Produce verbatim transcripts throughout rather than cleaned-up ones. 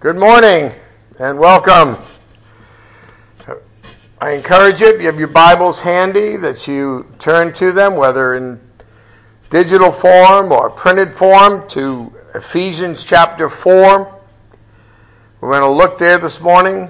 Good morning and welcome. I encourage you, if you have your Bibles handy, that you turn to them, whether in digital form or printed form, to Ephesians chapter four. We're going to look there this morning.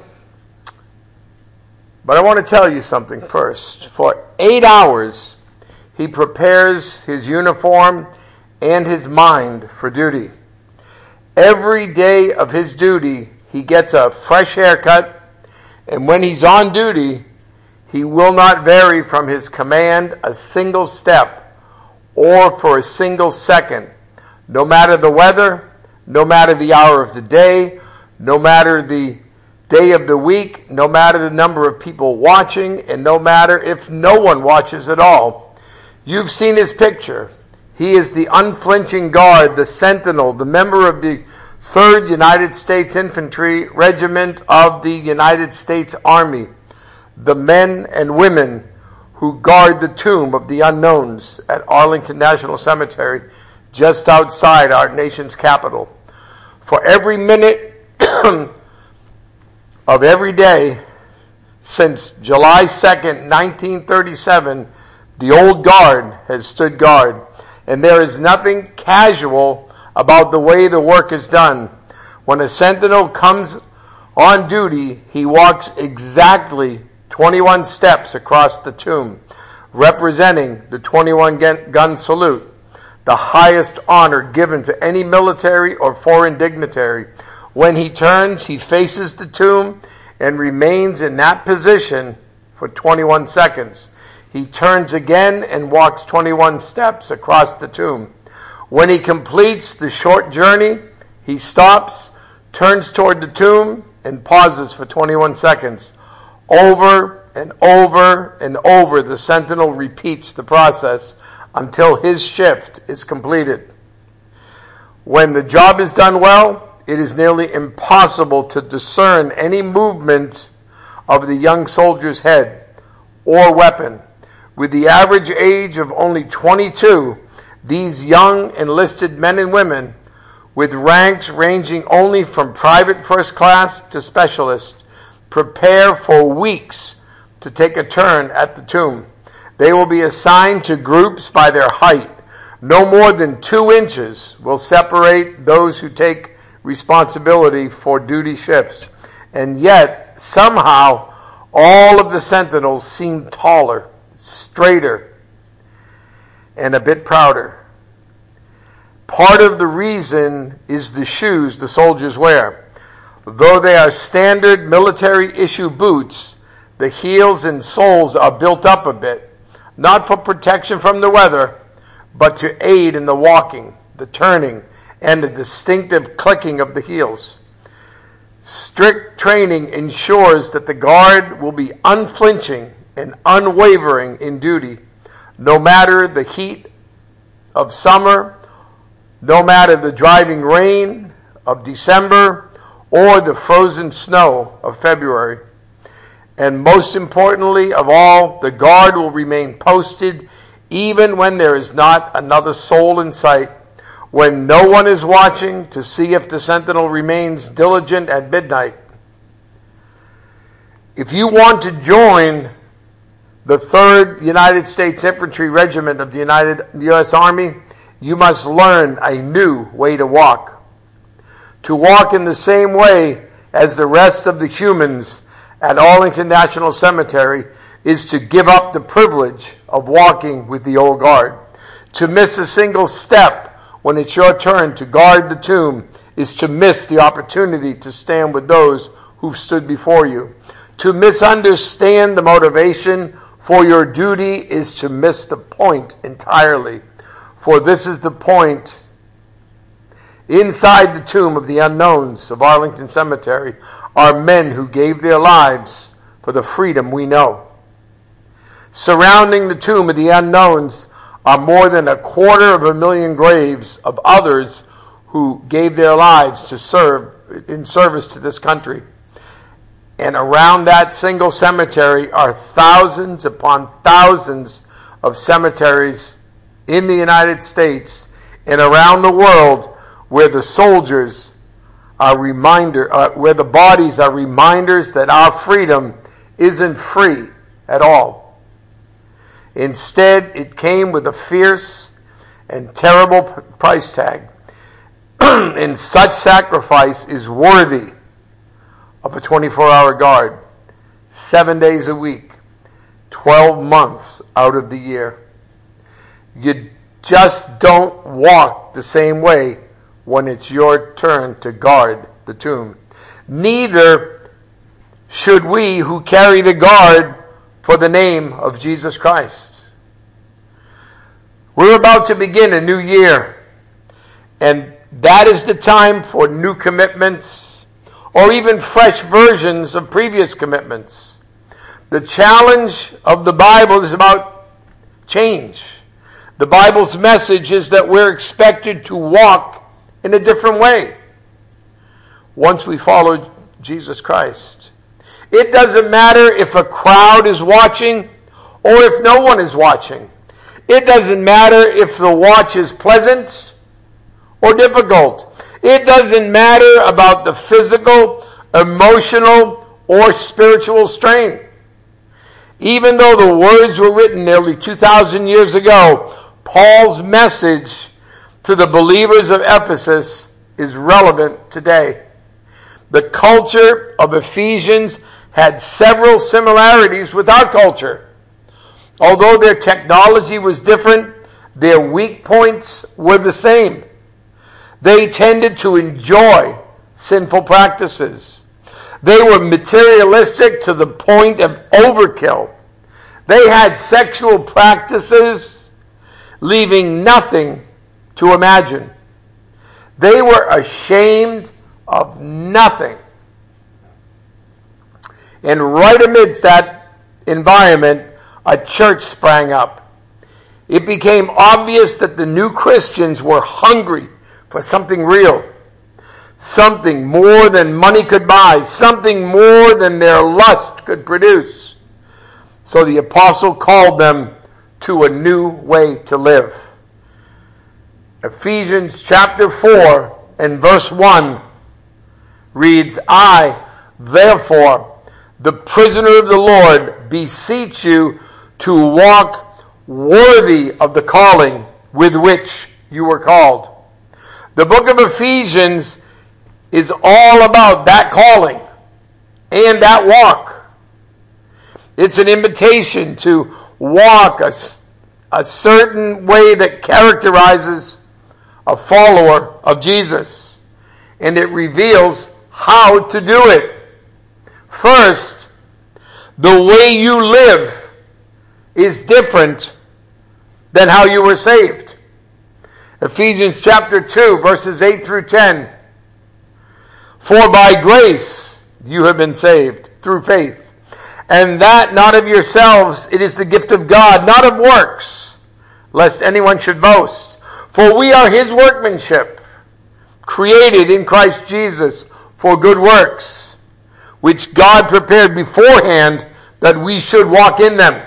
But I want to tell you something first. For eight hours, he prepares his uniform and his mind for duty. Every day of his duty, he gets a fresh haircut, and when he's on duty, he will not vary from his command a single step or for a single second, no matter the weather, no matter the hour of the day, no matter the day of the week, no matter the number of people watching, and no matter if no one watches at all. You've seen his picture. He is the unflinching guard, the sentinel, the member of the third United States Infantry Regiment of the United States Army, the men and women who guard the tomb of the unknowns at Arlington National Cemetery, just outside our nation's capital. For every minute of every day since July second, nineteen thirty-seven, the old guard has stood guard. And there is nothing casual about the way the work is done. When a sentinel comes on duty, he walks exactly twenty-one steps across the tomb, representing the twenty-one gun salute, the highest honor given to any military or foreign dignitary. When he turns, he faces the tomb and remains in that position for twenty-one seconds. He turns again and walks twenty-one steps across the tomb. When he completes the short journey, he stops, turns toward the tomb, and pauses for twenty-one seconds. Over and over and over, the sentinel repeats the process until his shift is completed. When the job is done well, it is nearly impossible to discern any movement of the young soldier's head or weapon. With the average age of only twenty-two, these young enlisted men and women, with ranks ranging only from private first class to specialist, prepare for weeks to take a turn at the tomb. They will be assigned to groups by their height. No more than two inches will separate those who take responsibility for duty shifts. And yet, somehow, all of the sentinels seem taller, straighter, and a bit prouder. Part of the reason is the shoes the soldiers wear. Though they are standard military issue boots, the heels and soles are built up a bit, not for protection from the weather, but to aid in the walking, the turning, and the distinctive clicking of the heels. Strict training ensures that the guard will be unflinching and unwavering in duty, no matter the heat of summer, no matter the driving rain of December, or the frozen snow of February. And most importantly of all, the guard will remain posted even when there is not another soul in sight, when no one is watching to see if the sentinel remains diligent at midnight. If you want to join the third United States Infantry Regiment of the United U S Army, you must learn a new way to walk. To walk in the same way as the rest of the humans at Arlington National Cemetery is to give up the privilege of walking with the old guard. To miss a single step when it's your turn to guard the tomb is to miss the opportunity to stand with those who've stood before you. To misunderstand the motivation for your duty is to miss the point entirely. For this is the point. Inside the tomb of the unknowns of Arlington Cemetery are men who gave their lives for the freedom we know. Surrounding the tomb of the unknowns are more than a quarter of a million graves of others who gave their lives to serve in service to this country. And around that single cemetery are thousands upon thousands of cemeteries in the United States and around the world where the soldiers are reminder, uh, where the bodies are reminders that our freedom isn't free at all. Instead, it came with a fierce and terrible price tag. And such sacrifice is worthy of a twenty-four hour guard, seven days a week, twelve months out of the year. You just don't walk the same way when it's your turn to guard the tomb. Neither should we who carry the guard for the name of Jesus Christ. We're about to begin a new year, and that is the time for new commitments or even fresh versions of previous commitments. The challenge of the Bible is about change. The Bible's message is that we're expected to walk in a different way once we follow Jesus Christ. It doesn't matter if a crowd is watching or if no one is watching. It doesn't matter if the watch is pleasant or difficult. It doesn't matter about the physical, emotional, or spiritual strain. Even though the words were written nearly two thousand years ago, Paul's message to the believers of Ephesus is relevant today. The culture of Ephesians had several similarities with our culture. Although their technology was different, their weak points were the same. They tended to enjoy sinful practices. They were materialistic to the point of overkill. They had sexual practices leaving nothing to imagine. They were ashamed of nothing. And right amidst that environment, a church sprang up. It became obvious that the new Christians were hungry for something real, something more than money could buy, something more than their lust could produce. So the apostle called them to a new way to live. Ephesians chapter four and verse one reads, I, therefore, the prisoner of the Lord, beseech you to walk worthy of the calling with which you were called. The book of Ephesians is all about that calling and that walk. It's an invitation to walk a, a certain way that characterizes a follower of Jesus. And it reveals how to do it. First, the way you live is different than how you were saved. Ephesians chapter two, verses eight through ten. For by grace you have been saved through faith, and that not of yourselves, it is the gift of God, not of works, lest anyone should boast. For we are his workmanship, created in Christ Jesus for good works, which God prepared beforehand that we should walk in them.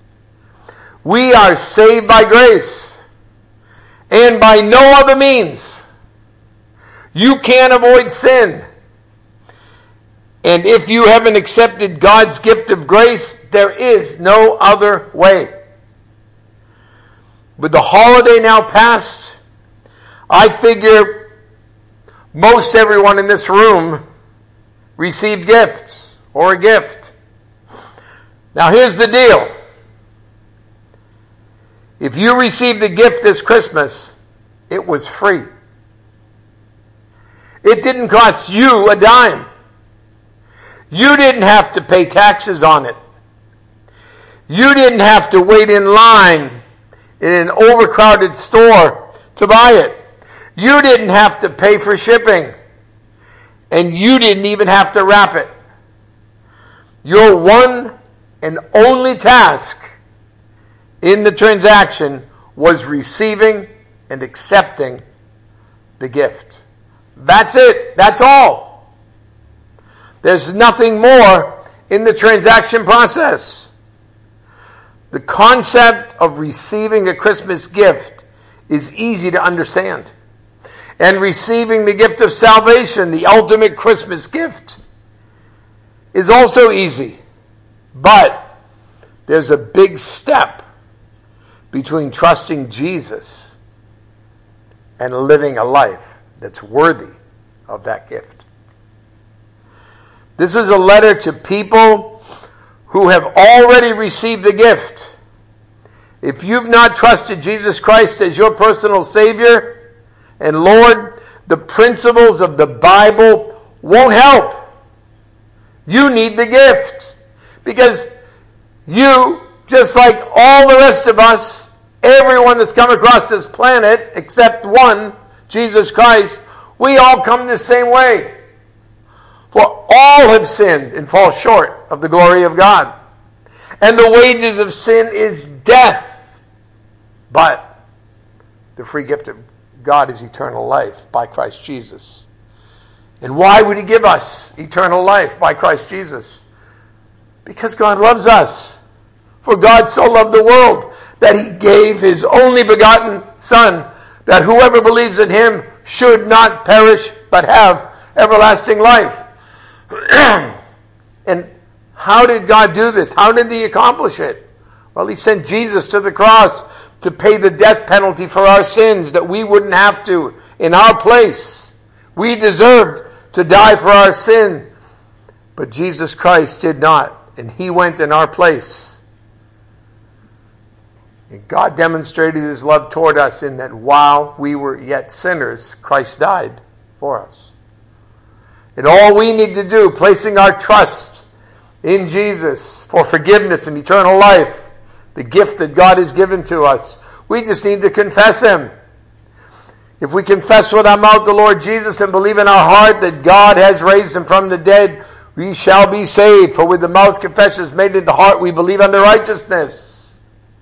We are saved by grace, and by no other means. You can't avoid sin. And if you haven't accepted God's gift of grace, there is no other way. With the holiday now past, I figure most everyone in this room received gifts or a gift. Now here's the deal. If you received a gift this Christmas, it was free. It didn't cost you a dime. You didn't have to pay taxes on it. You didn't have to wait in line in an overcrowded store to buy it. You didn't have to pay for shipping. And you didn't even have to wrap it. Your one and only task in the transaction was receiving and accepting the gift. That's it. That's all. There's nothing more in the transaction process. The concept of receiving a Christmas gift is easy to understand. and receiving the gift of salvation, the ultimate Christmas gift, is also easy. But there's a big step between trusting Jesus and living a life that's worthy of that gift. This is a letter to people who have already received the gift. If you've not trusted Jesus Christ as your personal Savior and Lord, the principles of the Bible won't help. You need the gift. Because you, just like all the rest of us, everyone that's come across this planet, except one, Jesus Christ, we all come the same way. For all have sinned and fall short of the glory of God. And the wages of sin is death. But the free gift of God is eternal life by Christ Jesus. And why would he give us eternal life by Christ Jesus? Because God loves us. For God so loved the world that he gave his only begotten Son, that whoever believes in him should not perish but have everlasting life. And how did God do this? How did he accomplish it? Well, he sent Jesus to the cross to pay the death penalty for our sins, that we wouldn't have to in our place. We deserved to die for our sin, but Jesus Christ did not, and he went in our place. And God demonstrated his love toward us in that while we were yet sinners, Christ died for us. And all we need to do, placing our trust in Jesus for forgiveness and eternal life, the gift that God has given to us, we just need to confess him. If we confess with our mouth the Lord Jesus and believe in our heart that God has raised him from the dead, we shall be saved. For with the mouth confession is made in the heart, we believe unto righteousness.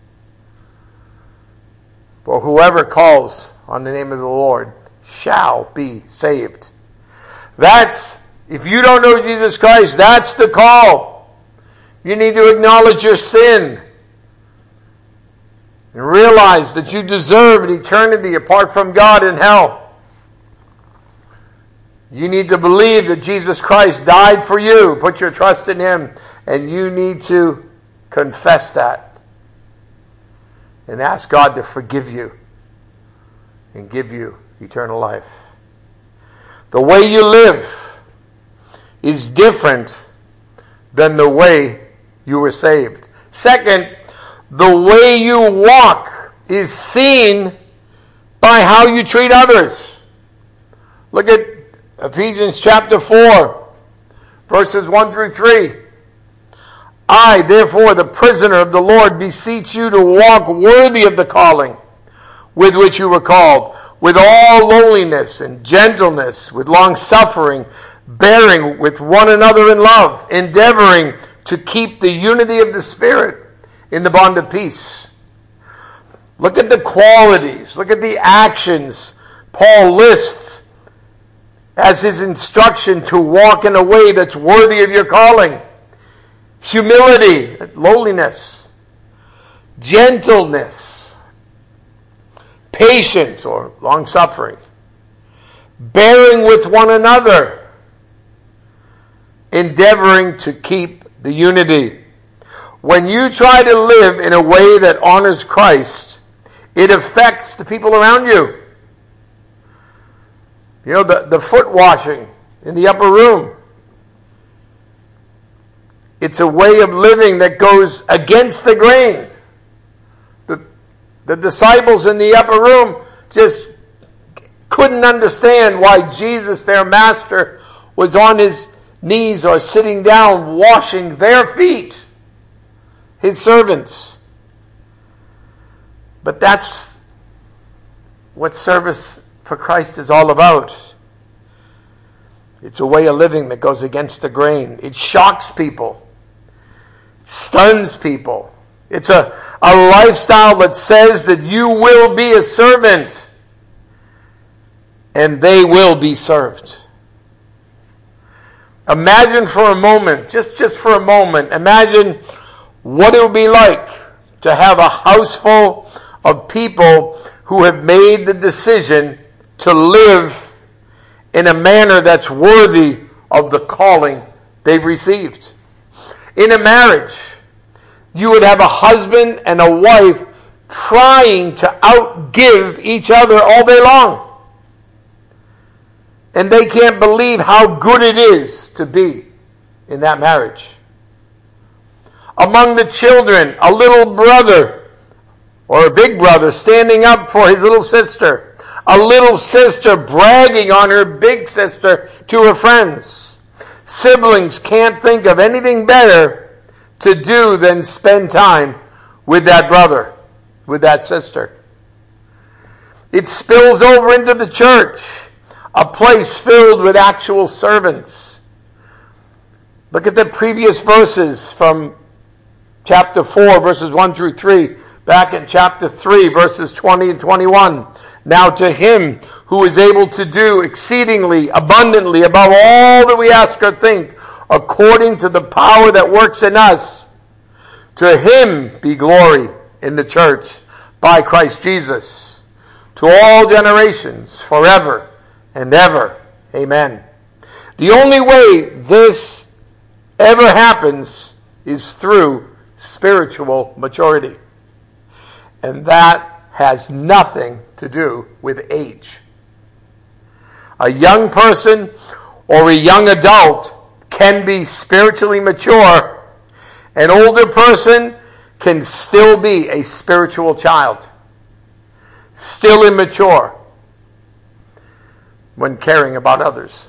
For whoever calls on the name of the Lord shall be saved. That's, if you don't know Jesus Christ, that's the call. You need to acknowledge your sin and realize that you deserve an eternity apart from God in hell. You need to believe that Jesus Christ died for you. Put your trust in him, and you need to confess that and ask God to forgive you and give you eternal life. The way you live is different than the way you were saved. Second, the way you walk is seen by how you treat others. Look at Ephesians chapter four, verses one through three. I, therefore, the prisoner of the Lord, beseech you to walk worthy of the calling with which you were called, with all lowliness and gentleness, with long suffering, bearing with one another in love, endeavoring to keep the unity of the Spirit in the bond of peace. Look at the qualities, look at the actions Paul lists as his instruction to walk in a way that's worthy of your calling. Humility, lowliness, gentleness, patience or long suffering, bearing with one another, endeavoring to keep the unity. When you try to live in a way that honors Christ, it affects the people around you. You know, the, the foot washing in the upper room. It's a way of living that goes against the grain. The, the disciples in the upper room just couldn't understand why Jesus, their master, was on his knees or sitting down washing their feet, his servants. But that's what service for Christ is all about. It's a way of living that goes against the grain. It shocks people. It stuns people. It's a, a lifestyle that says that you will be a servant and they will be served. Imagine for a moment, just, just for a moment, imagine what it would be like to have a house full of people who have made the decision to live in a manner that's worthy of the calling they've received. In a marriage, you would have a husband and a wife trying to outgive each other all day long. And they can't believe how good it is to be in that marriage. Among the children, a little brother or a big brother standing up for his little sister. A little sister bragging on her big sister to her friends. Siblings can't think of anything better to do than spend time with that brother, with that sister. It spills over into the church, a place filled with actual servants. Look at the previous verses from chapter four, verses one through three. Back in chapter three, verses twenty and twenty-one. Now to him who is able to do exceedingly abundantly above all that we ask or think, according to the power that works in us, to him be glory in the church by Christ Jesus, to all generations, forever and ever. Amen. The only way this ever happens is through spiritual maturity. And that has nothing to do with age. A young person or a young adult can be spiritually mature. An older person can still be a spiritual child, still immature when caring about others.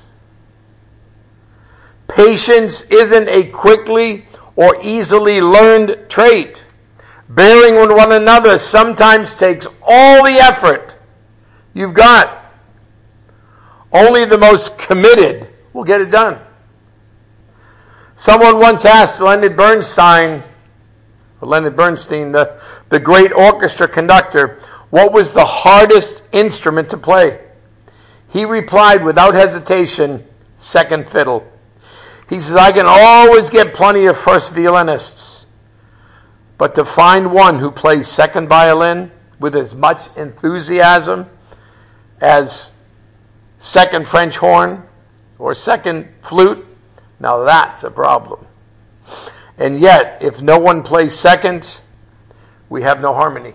Patience isn't a quickly or easily learned trait. Bearing with one another sometimes takes all the effort you've got. Only the most committed will get it done. Someone once asked Leonard Bernstein, or Leonard Bernstein, the, the great orchestra conductor, what was the hardest instrument to play? He replied without hesitation, second fiddle. He says, I can always get plenty of first violinists. But to find one who plays second violin with as much enthusiasm as second French horn or second flute, now that's a problem. And yet, if no one plays second, we have no harmony.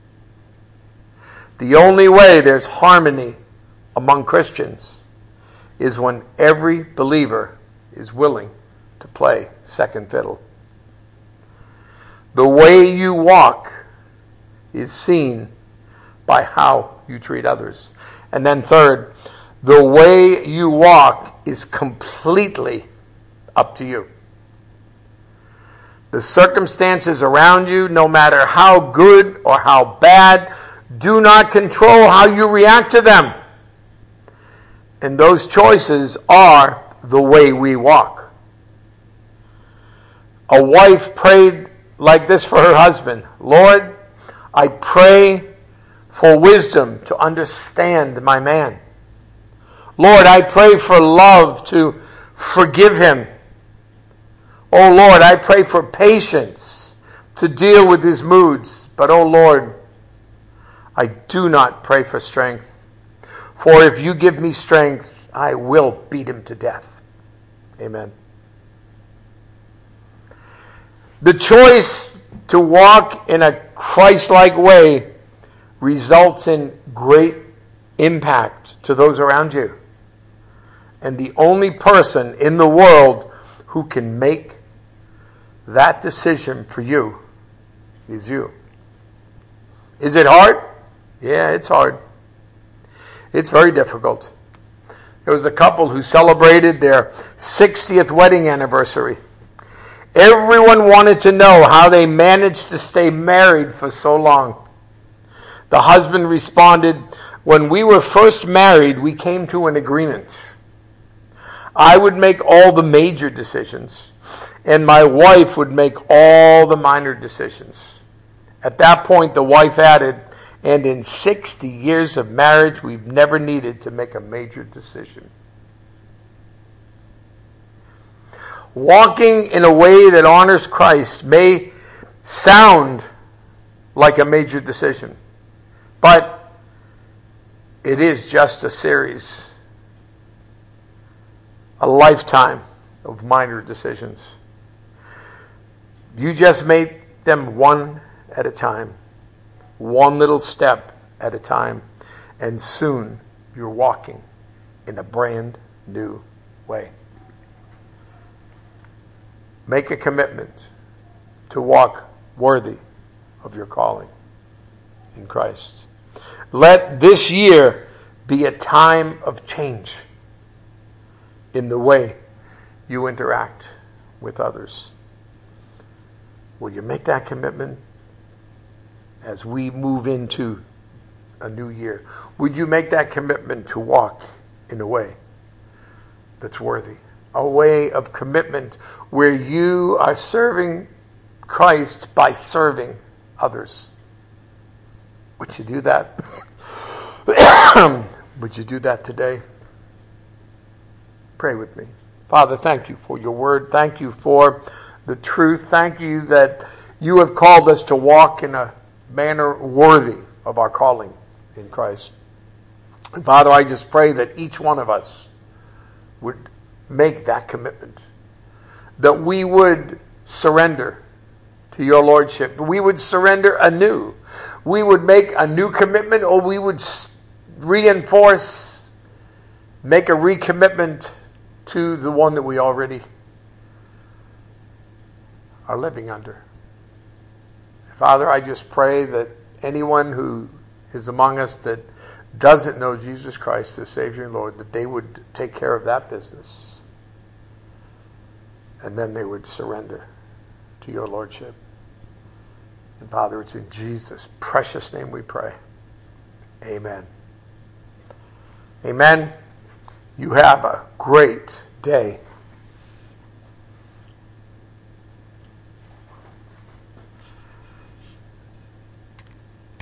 The only way there's harmony among Christians is when every believer is willing to play second fiddle. The way you walk is seen by how you treat others. And then third, the way you walk is completely up to you. The circumstances around you, no matter how good or how bad, do not control how you react to them. And those choices are the way we walk. A wife prayed like this for her husband. Lord, I pray for wisdom to understand my man. Lord, I pray for love to forgive him. Oh Lord, I pray for patience to deal with his moods. But oh Lord, I do not pray for strength. For if you give me strength, I will beat him to death. Amen. The choice to walk in a Christ-like way results in great impact to those around you. And the only person in the world who can make that decision for you is you. Is it hard? Yeah, it's hard. It's very difficult. There was a couple who celebrated their sixtieth wedding anniversary. Everyone wanted to know how they managed to stay married for so long. The husband responded, when we were first married, we came to an agreement. I would make all the major decisions, and my wife would make all the minor decisions. At that point, the wife added, and in sixty years of marriage, we've never needed to make a major decision. Walking in a way that honors Christ may sound like a major decision, but it is just a series, a lifetime of minor decisions. You just make them one at a time, one little step at a time, and soon you're walking in a brand new way. Make a commitment to walk worthy of your calling in Christ. Let this year be a time of change in the way you interact with others. Will you make that commitment as we move into a new year? Would you make that commitment to walk in a way that's worthy? A way of commitment where you are serving Christ by serving others. Would you do that? Would you do that today? Pray with me. Father, thank you for your word. Thank you for the truth. Thank you that you have called us to walk in a manner worthy of our calling in Christ. And Father, I just pray that each one of us would make that commitment, that we would surrender to your Lordship. We would surrender anew. We would make a new commitment, or we would reinforce, make a recommitment to the one that we already are living under. Father, I just pray that anyone who is among us that doesn't know Jesus Christ as Savior and Lord, that they would take care of that business. And then they would surrender to your Lordship. And Father, it's in Jesus' precious name we pray. Amen. Amen. You have a great day.